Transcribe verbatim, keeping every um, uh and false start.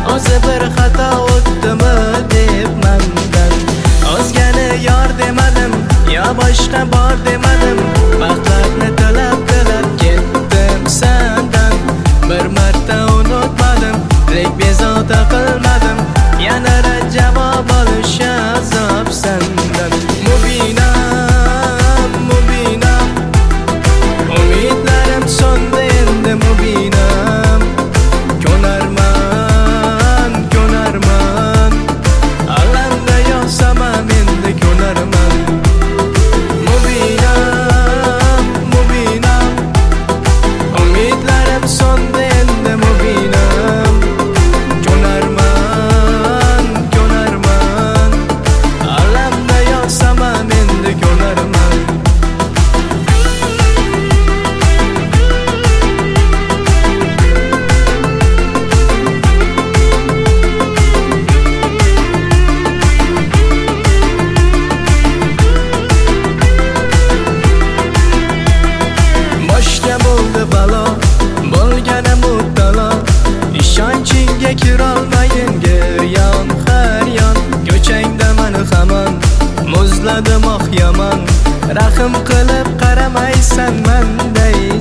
O'zi bir xato o'tdimi deb mendan. O'zgani yor demadim, yo boshqa bor demadim. Baxtlarni tilab tilab ketdim sendan. Bir marta unutmadim, lek bezovta qilmadim. Yana javob olish azob sendan. Mubinam, mubinam, umidlarim so'ndi endi mubinam. Ko'narman, ko'narman, alamda yo'samam endi ko'narman. Mubinam, mubinam, umidlarim so'ndi endi mubinam. Ko'narman, ko'narman, alamda yo'samam endi ko'narman. Boshga bo'ldi balo, bo'lgani muttalo. Ishonchingga kirolmayin giryon har yon. Ko'changda meni hamon muzladim oh yomon. Rahim qilib qaramaysan menday